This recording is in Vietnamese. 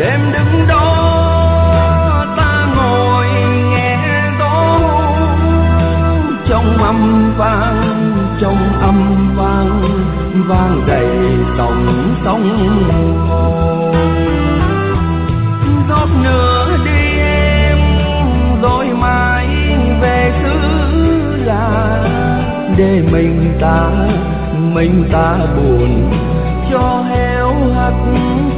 đêm đứng đó ta ngồi nghe gió trong âm vang vang đầy dòng sông rót nửa đêm rồi mãi về xứ lạ để mình ta buồn cho héo hắt